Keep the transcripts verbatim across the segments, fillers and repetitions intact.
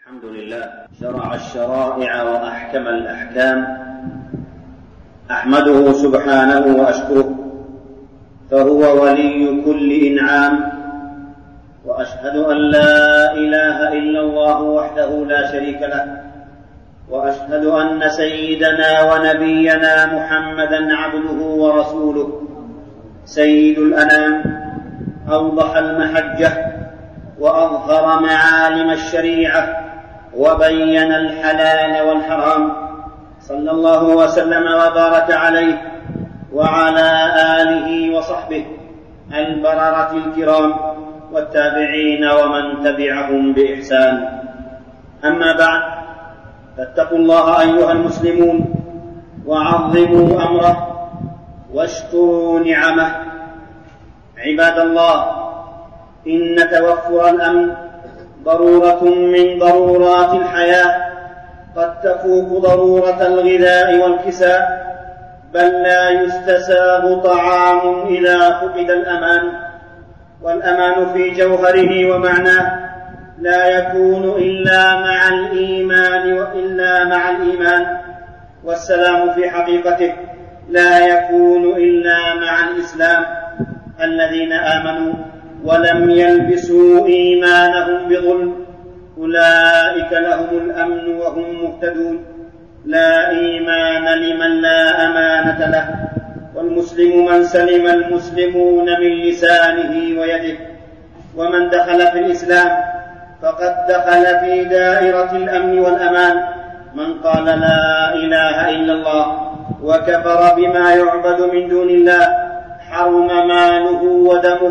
الحمد لله شرع الشرائع وأحكم الأحكام، أحمده سبحانه وأشكره، فهو ولي كل إنعام، وأشهد أن لا إله إلا الله وحده لا شريك له، وأشهد أن سيدنا ونبينا محمدا عبده ورسوله سيد الأنام، أوضح المحجة وأظهر معالم الشريعة وبين الحلال والحرام، صلى الله وسلم وبارك عليه وعلى آله وصحبه البررة الكرام والتابعين ومن تبعهم بإحسان. أما بعد، فاتقوا الله أيها المسلمون وعظموا أمره واشكروا نعمه. عباد الله، إن توفر الأمن ضرورة من ضرورات الحياة قد تفوق ضرورة الغذاء والكساء، بل لا يستساغ طعام إذا فقد الأمان. والأمان في جوهره ومعناه لا يكون إلا مع الإيمان وإلا مع الإيمان، والسلام في حقيقته لا يكون إلا مع الإسلام. الذين آمنوا ولم يلبسوا إيمانهم بظلم أولئك لهم الأمن وهم مهتدون. لا إيمان لمن لا أمانة له، والمسلم من سلم المسلمون من لسانه ويده. ومن دخل في الإسلام فقد دخل في دائرة الأمن والأمان. من قال لا إله إلا الله وكفر بما يعبد من دون الله حرم ماله ودمه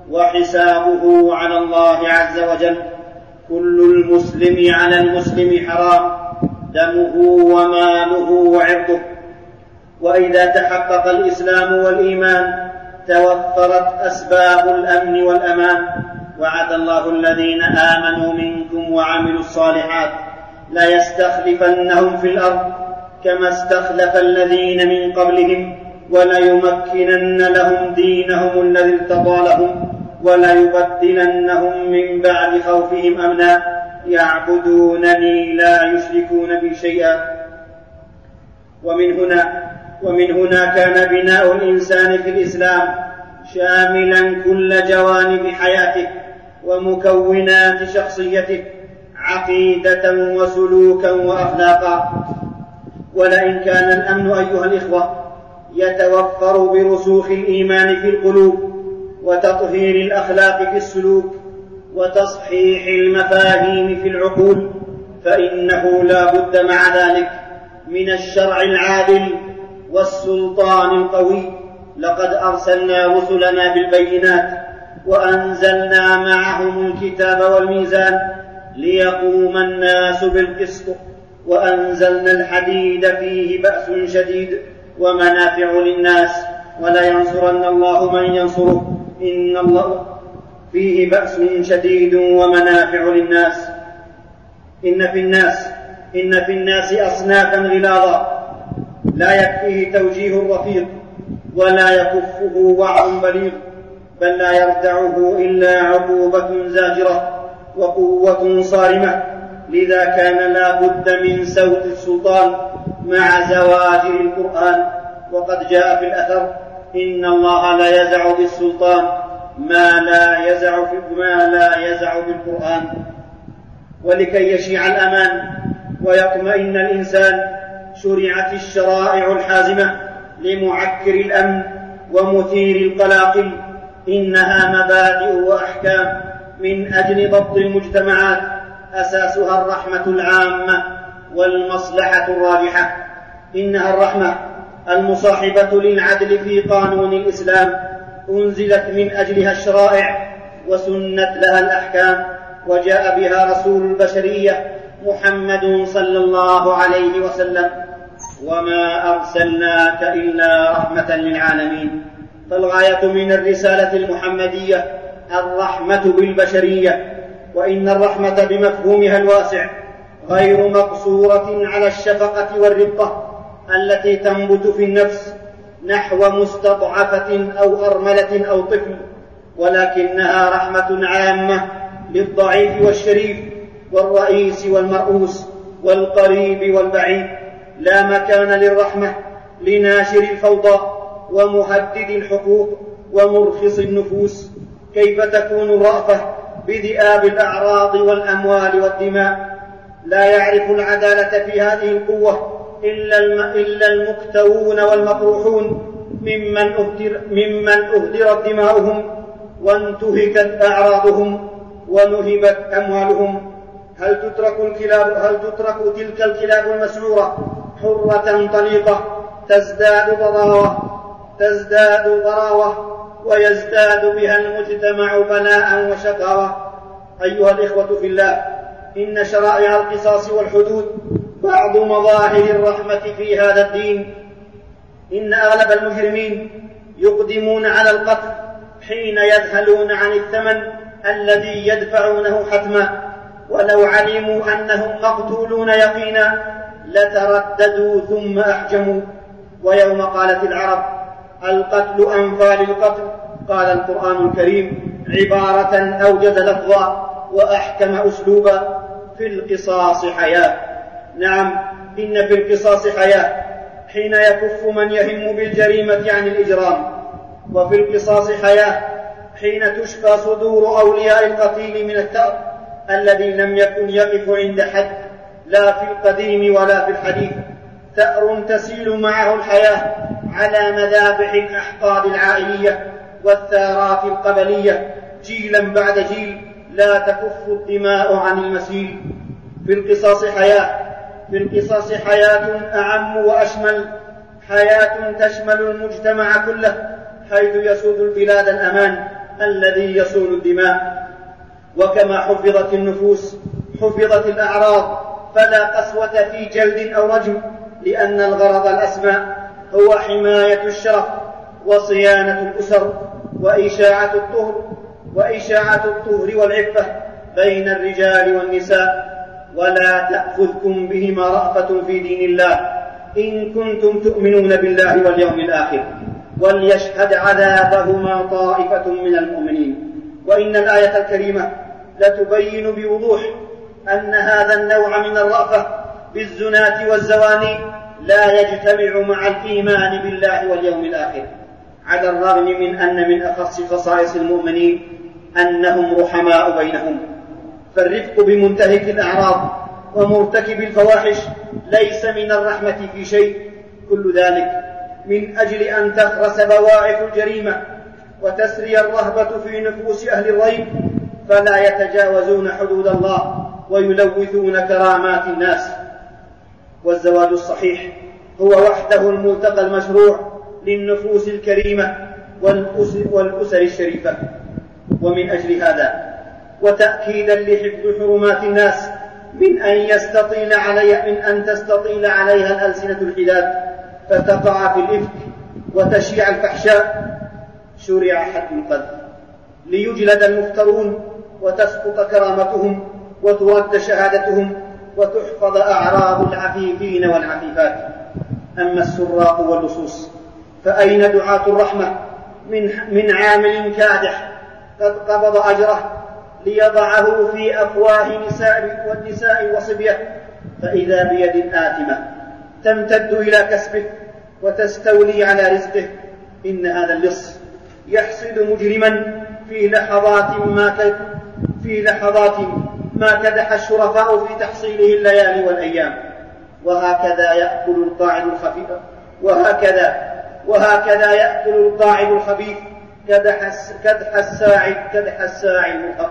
وحسابه على الله عز وجل. كل المسلم على المسلم حرام، دمه وماله وعرضه. وإذا تحقق الإسلام والإيمان توفرت أسباب الأمن والأمان. وعد الله الذين آمنوا منكم وعملوا الصالحات ليستخلفنهم في الأرض كما استخلف الذين من قبلهم وليمكنن لهم دينهم الذي ارتضى لهم وليبدلنهم من بعد خوفهم أمنا يعبدونني لا يشركون بي شيئا. ومن هنا ومن هنا كان بناء الإنسان في الإسلام شاملا كل جوانب حياته ومكونات شخصيته، عقيدة وسلوكا وأخلاقا. ولئن كان الأمن أيها الإخوة يتوفر برسوخ الإيمان في القلوب وتطهير الأخلاق في السلوك وتصحيح المفاهيم في العقول، فإنه لا بد مع ذلك من الشرع العادل والسلطان القوي. لقد أرسلنا رسلنا بالبينات وأنزلنا معهم الكتاب والميزان ليقوم الناس بالقسط، وأنزلنا الحديد فيه بأس شديد ومنافع للناس ولينصرن الله من ينصره إن الله فيه بأس شديد ومنافع للناس. إن في الناس إن في الناس أصنافا غلاظا لا يكفيه توجيه رفيق ولا يكفه وعظ بليغ، بل لا يردعه إلا عقوبة زاجرة وقوة صارمة. لذا كان لا بد من سود السلطان مع زواجر القرآن. وقد جاء في الأثر إن الله لا يزع بالسلطان ما لا يزع ما لا يزع بالقرآن. ولكي يشيع الأمان ويطمئن الإنسان شرعت الشرائع الحازمة لمعكر الأمن ومثير القلاقل. إنها مبادئ وأحكام من أجل ضبط المجتمعات، أساسها الرحمة العامة والمصلحة الراجحة. إنها الرحمة المصاحبة للعدل في قانون الإسلام، أنزلت من أجلها الشرائع وسنت لها الأحكام، وجاء بها رسول البشرية محمد صلى الله عليه وسلم. وما أرسلناك إلا رحمة للعالمين. فالغاية من الرسالة المحمدية الرحمة بالبشرية. وإن الرحمة بمفهومها الواسع غير مقصورة على الشفقة والرقة التي تنبت في النفس نحو مستضعفة أو أرملة أو طفل، ولكنها رحمة عامة للضعيف والشريف والرئيس والمرؤوس والقريب والبعيد. لا مكان للرحمة لناشر الفوضى ومهدد الحقوق ومرخص النفوس. كيف تكون الرأفة بذئاب الأعراض والأموال والدماء؟ لا يعرف العدالة في هذه القوة إلا المكتوون والمطروحون ممن أهدر ممن أهدرت دماؤهم وانتهكت أعراضهم ونهبت أموالهم. هل تترك الكلاب هل تترك تلك الكلاب المسعورة حرة طليقة تزداد ضراوة تزداد ضراوة ويزداد بها المجتمع بلاء وشقاوة؟ أيها الإخوة في الله، إن شرائع القصاص والحدود بعض مظاهر الرحمة في هذا الدين. إن أغلب المجرمين يقدمون على القتل حين يذهلون عن الثمن الذي يدفعونه حتما، ولو علموا أنهم مقتولون يقينا لترددوا ثم أحجموا. ويوم قالت العرب القتل أنفى للقتل، قال القرآن الكريم عبارة أوجز لفظا وأحكم أسلوبا: في القصاص حياة. نعم، إن في القصاص حياة حين يكف من يهم بالجريمة عن الإجرام، وفي القصاص حياة حين تشفى صدور أولياء القتيل من الثأر الذي لم يكن يقف عند حد، لا في القديم ولا في الحديث. ثأر تسيل معه الحياة على مذابح الأحقاد العائلية والثارات القبلية جيلا بعد جيل، لا تكف الدماء عن المسيل. في القصاص حياة في القصاص حياة أعم وأشمل، حياة تشمل المجتمع كله، حيث يسود البلاد الأمان الذي يصون الدماء. وكما حفظت النفوس حفظت الأعراض، فلا قسوة في جلد أو رجم، لأن الغرض الأسمى هو حماية الشرف وصيانة الأسر وإشاعة الطهر وإشاعة الطهر والعفة بين الرجال والنساء. ولا تأخذكم بهما رأفة في دين الله إن كنتم تؤمنون بالله واليوم الآخر، وليشهد عذابهما طائفة من المؤمنين. وإن الآية الكريمة لتبين بوضوح أن هذا النوع من الرأفة بالزناة والزواني لا يجتمع مع الإيمان بالله واليوم الآخر، على الرغم من أن من أخص خصائص المؤمنين أنهم رحماء بينهم. فالرفق بمنتهك الأعراض ومرتكب الفواحش ليس من الرحمة في شيء، كل ذلك من أجل أن تخرس بواعث الجريمة وتسري الرهبة في نفوس أهل الريب، فلا يتجاوزون حدود الله ويلوثون كرامات الناس. والزواج الصحيح هو وحده الملتقى المشروع للنفوس الكريمة والأسر الشريفة. ومن أجل هذا وتأكيدا لحفظ حرمات الناس من أن يستطيل عليها من أن تستطيل عليها الألسنة الحداد فتقع في الإفك وتشيع الفحشاء، شرع حد القذف ليجلد المفترون وتسقط كرامتهم وترد شهادتهم وتحفظ أعراض العفيفين والعفيفات. أما السراق واللصوص فأين دعاة الرحمة من, من عامل كادح قد قبض أجره ليضعه في أفواه نساء والنساء وصبية، فإذا بيد آثمة تمتد إلى كسبه وتستولي على رزقه. إن هذا اللص يحصد مجرما في لحظات ما في لحظات ما كدح الشرفاء في تحصيله الليالي والأيام. وهكذا يأكل القاعد الخفيف وهكذا وهكذا يأكل القاعد الخبيث كدح كدح الساعي كدح الساعي المرهق.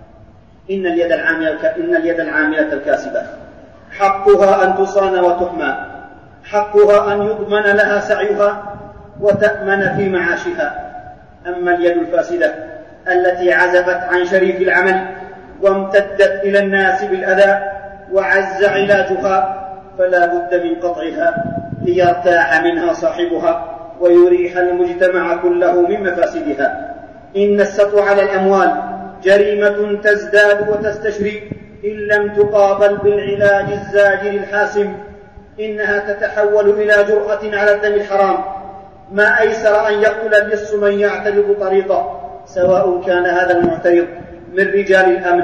إن اليد العاملة إن اليد العاملة الكاسبة حقها أن تصان وتحمى، حقها أن يضمن لها سعيها وتأمن في معاشها. أما اليد الفاسدة التي عزفت عن شريف العمل وامتدت إلى الناس بالأذى وعز علاجها فلا بد من قطعها ليرتاح منها صاحبها ويريح المجتمع كله من مفاسدها. إن السطو على الأموال جريمة تزداد وتستشري إن لم تقابل بالعلاج الزاجر الحاسم. إنها تتحول إلى جرأة على الدم الحرام. ما أيسر أن يقتل اللص من يعترض طريقه، سواء كان هذا المعترض من رجال الأمن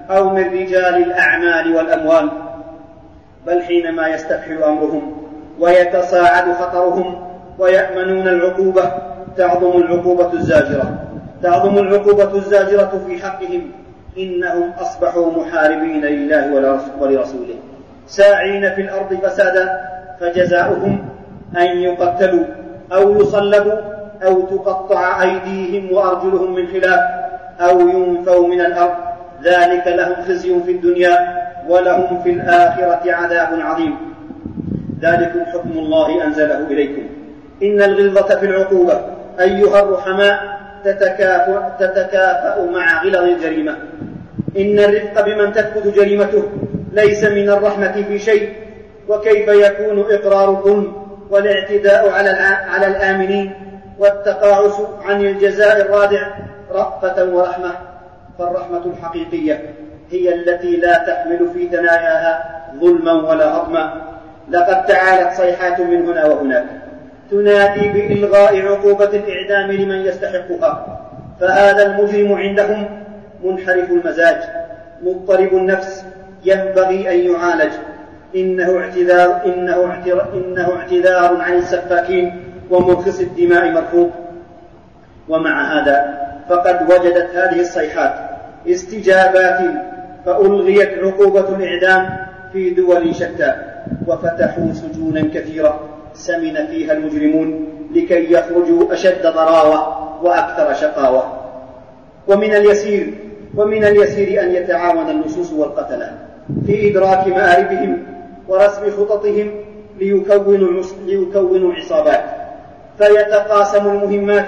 أو من رجال الأعمال والأموال، بل حينما يستفحل أمرهم ويتصاعد خطرهم ويأمنون العقوبة تعظم العقوبة الزاجرة تعظم العقوبة الزاجرة في حقهم، إنهم أصبحوا محاربين لله ولرسوله ساعين في الأرض فسادا، فجزاؤهم أن يقتلوا أو يصلبوا أو تقطع أيديهم وأرجلهم من خلاف أو ينفوا من الأرض، ذلك لهم خزي في الدنيا ولهم في الآخرة عذاب عظيم. ذلكم حكم الله أنزله إليكم. إن الغلظة في العقوبة أيها الرحماء تتكافأ, تتكافأ مع غلظ الجريمة. إن الرفق بمن تثبت جريمته ليس من الرحمة في شيء، وكيف يكون إقرار الظلم والاعتداء على الآمنين والتقاعس عن الجزاء الرادع رأفة ورحمة؟ فالرحمة الحقيقية هي التي لا تحمل في ثناياها ظلما ولا هضما. لقد تعالت صيحات من هنا وهناك تنادي بإلغاء عقوبة الإعدام لمن يستحقها، فهذا المجرم عندهم منحرف المزاج مضطرب النفس ينبغي أن يعالج. إنه اعتذار, إنه اعتذار, إنه اعتذار عن السفاكين ومرخص الدماء مرفوض. ومع هذا فقد وجدت هذه الصيحات استجابات، فألغيت عقوبة الإعدام في دول شتى، وفتحوا سجونا كثيرة سمن فيها المجرمون لكي يخرجوا أشد ضراوة وأكثر شقاوة. ومن اليسير ومن اليسير أن يتعاون اللصوص والقتلة في إدراك مآربهم ورسم خططهم ليكونوا, ليكونوا عصابات فيتقاسموا المهمات،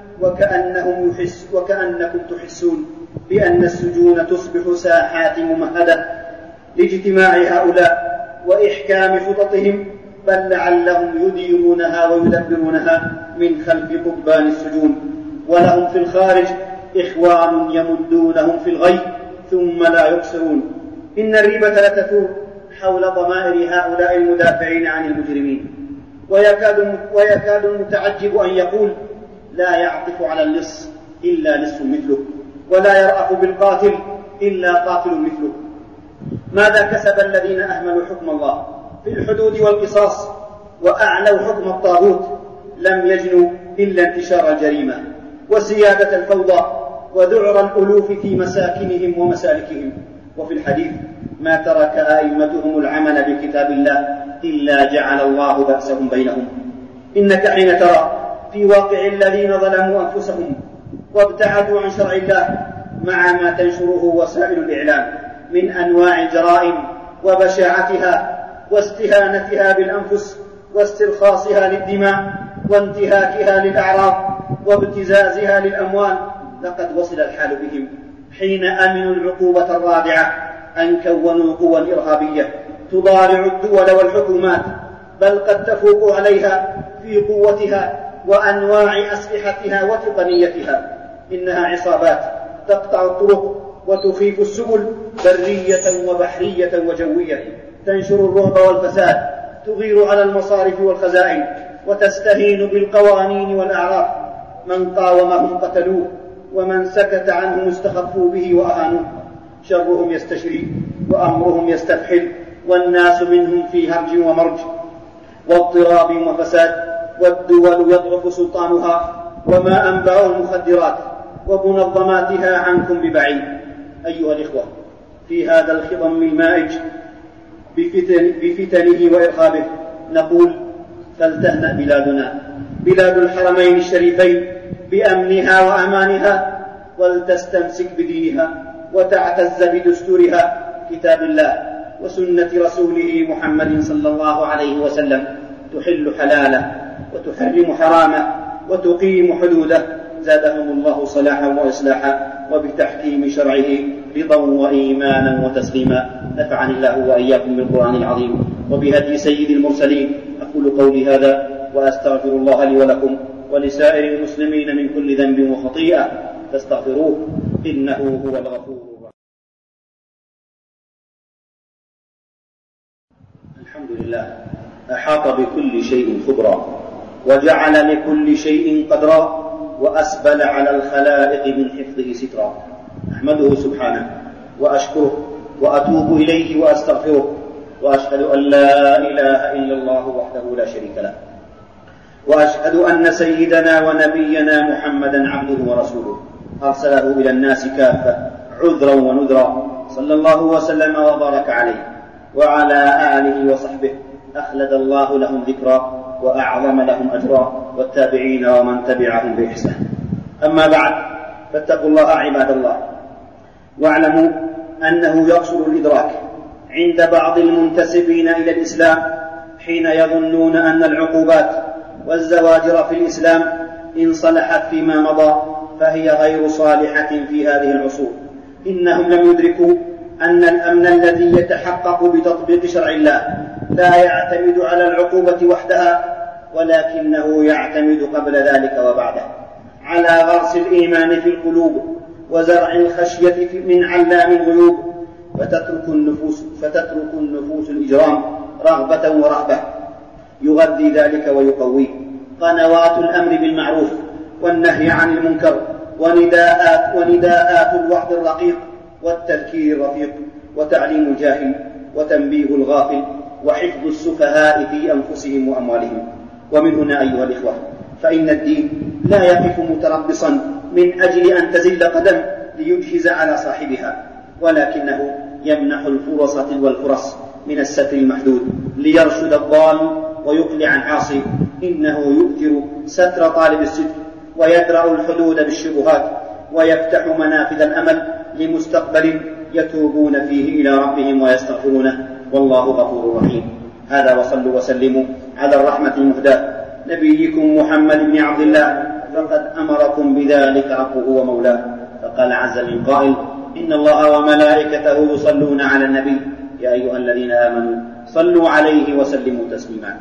وكأنهم يحس وكأنكم تحسون بأن السجون تصبح ساحات ممهدة لاجتماع هؤلاء وإحكام خططهم، بل لعلهم يديرونها ويدبرونها من خلف قضبان السجون، ولهم في الخارج إخوان يمدونهم في الغي ثم لا يقصرون. إن الريبة لتثور حول ضمائر هؤلاء المدافعين عن المجرمين، ويكاد, ويكاد المتعجب أن يقول: لا يعطف على اللص إلا لص مثله، ولا يرأف بالقاتل إلا قاتل مثله. ماذا كسب الذين أهملوا حكم الله في الحدود والقصاص وأعلوا حكم الطاغوت؟ لم يجنوا إلا انتشار الجريمة وسيادة الفوضى وذعر الألوف في مساكنهم ومسالكهم. وفي الحديث: ما ترك أئمتهم العمل بكتاب الله إلا جعل الله بأسهم بينهم. إنك حين ترى في واقع الذين ظلموا أنفسهم وابتعدوا عن شرع الله مع ما تنشره وسائل الإعلام من أنواع الجرائم وبشاعتها واستهانتها بالأنفس واسترخاصها للدماء وانتهاكها للأعراض وابتزازها للأموال، لقد وصل الحال بهم حين أمنوا العقوبة الرادعة أن كونوا قوى إرهابية تضارع الدول والحكومات، بل قد تفوق عليها في قوتها وأنواع أسلحتها وتقنيتها. إنها عصابات تقطع الطرق وتخيف السبل برية وبحرية وجوية، تنشر الرعب والفساد، تغير على المصارف والخزائن، وتستهين بالقوانين والأعراف. من قاومهم قتلوه، ومن سكت عنهم استخفوا به وأهانوه. شرهم يستشري وأمرهم يستفحل، والناس منهم في هرج ومرج واضطراب وفساد، والدول يضعف سلطانها وما أنباء المخدرات ومنظماتها عنكم ببعيد. أيها الإخوة، في هذا الخضم المائج بفتن بفتنه وإرهابه نقول: فلتهنأ بلادنا، بلاد الحرمين الشريفين، بأمنها وأمانها، ولتستمسك بدينها وتعتز بدستورها، كتاب الله وسنة رسوله محمد صلى الله عليه وسلم، تحل حلاله وتحرم حرامه وتقيم حدوده، زادهم الله صلاحا وإصلاحا، وبتحكيم شرعه رضا وإيمانا وتسليما. نفعني الله وإياكم بالقرآن العظيم وبهدي سيد المرسلين. أقول قولي هذا وأستغفر الله لي ولكم ولسائر المسلمين من كل ذنب وخطيئة، فاستغفروه إنه هو الغفور الرحيم. الحمد لله أحاط بكل شيء خبرا، وجعل لكل شيء قدرا، وأسبل على الخلائق من حفظه سترا. أحمده سبحانه وأشكره وأتوب إليه وأستغفره، وأشهد أن لا إله إلا الله وحده لا شريك له، وأشهد أن سيدنا ونبينا محمدا عبده ورسوله أرسله إلى الناس كافة عذرا ونذرا، صلى الله وسلم وبارك عليه وعلى آله وصحبه، أخلد الله لهم ذكرا وأعظم لهم أجرا، والتابعين ومن تبعهم بإحسان. أما بعد، فاتقوا الله عباد الله، واعلموا أنه يقصر الإدراك عند بعض المنتسبين إلى الإسلام حين يظنون أن العقوبات والزواجر في الإسلام إن صلحت فيما مضى فهي غير صالحة في هذه العصور. إنهم لم يدركوا أن الأمن الذي يتحقق بتطبيق شرع الله لا يعتمد على العقوبة وحدها، ولكنه يعتمد قبل ذلك وبعده على غرس الإيمان في القلوب وزرع الخشية من علام الغيوب، فتترك النفوس, فتترك النفوس الإجرام رغبة ورهبة، يغذي ذلك ويقويه قنوات الأمر بالمعروف والنهي عن المنكر ونداءات, ونداءات الوعظ الرقيق والتذكير الرفيق وتعليم الجاهل وتنبيه الغافل وحفظ السفهاء في أنفسهم وأموالهم. ومن هنا أيها الإخوة، فإن الدين لا يقف متربصا من أجل أن تزل قدم ليجهز على صاحبها، ولكنه يمنح الفرص تلو الفرص من الستر المحدود ليرشد الضال ويقلع العاصي. إنه يؤثر ستر طالب الصدق ويدرأ الحدود بالشبهات ويفتح منافذ الأمل لمستقبل يتوبون فيه إلى ربهم ويستغفرونه، والله غفور رحيم. هذا، وصلوا وسلموا على الرحمة المهداة نبيكم محمد بن عبد الله، فقد أمركم بذلك ربه ومولاه، فقال عز من قائل: إن الله وملائكته يصلون على النبي يا أيها الذين آمنوا صلوا عليه وسلموا تسليما.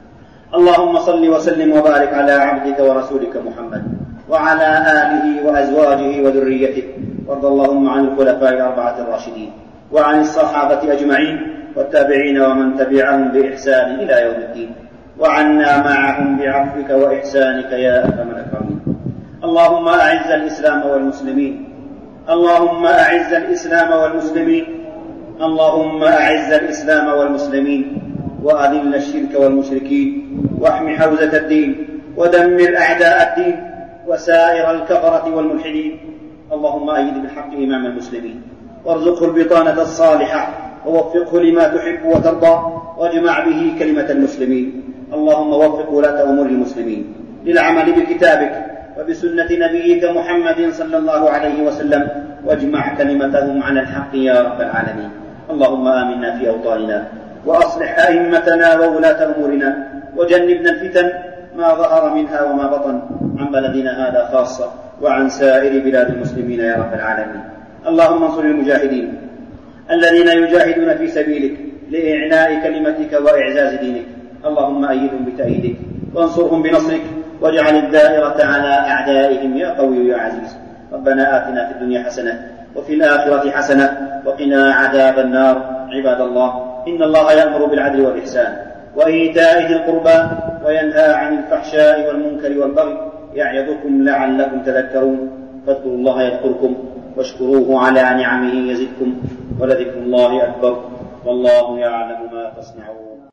اللهم صل وسلم وبارك على عبدك ورسولك محمد وعلى آله وأزواجه وذريته، وارض اللهم عن الخلفاء الأربعة الراشدين وعن الصحابة أجمعين والتابعين ومن تبعهم بإحسان إلى يوم الدين، وعنا معهم بعفوك وإحسانك يا أكرم الأكرمين. اللهم أعز الإسلام والمسلمين اللهم أعز الإسلام والمسلمين اللهم أعز الإسلام والمسلمين وأذل الشرك والمشركين، واحم حوزة الدين، ودمر أعداء الدين وسائر الكفرة والملحدين. اللهم أيد بالحق إمام المسلمين، وارزقه البطانة الصالحة، ووفقه لما تحب وترضى، واجمع به كلمة المسلمين. اللهم وفق ولاة أمور المسلمين للعمل بكتابك وبسنة نبيك محمد صلى الله عليه وسلم، واجمع كلمتهم على الحق يا رب العالمين. اللهم آمنا في أوطاننا، وأصلح أئمتنا وولاة أمورنا، وجنبنا الفتن ما ظهر منها وما بطن، عن بلدنا هذا خاصة وعن سائر بلاد المسلمين يا رب العالمين. اللهم انصر المجاهدين الذين يجاهدون في سبيلك لإعلاء كلمتك وإعزاز دينك. اللهم أيدهم بتأييدك وانصرهم بنصرك، واجعل الدائرة على أعدائهم يا قوي يا عزيز. ربنا آتنا في الدنيا حسنة وفي الآخرة حسنة وقنا عذاب النار. عباد الله، إن الله يأمر بالعدل والإحسان وإيتاء ذي القربى وينهى عن الفحشاء والمنكر والبغي، يعظكم لعلكم تذكرون. فاذكروا الله يذكركم، واشكروه على نعمه يزدكم، ولذكر الله أكبر، والله يعلم ما تصنعون.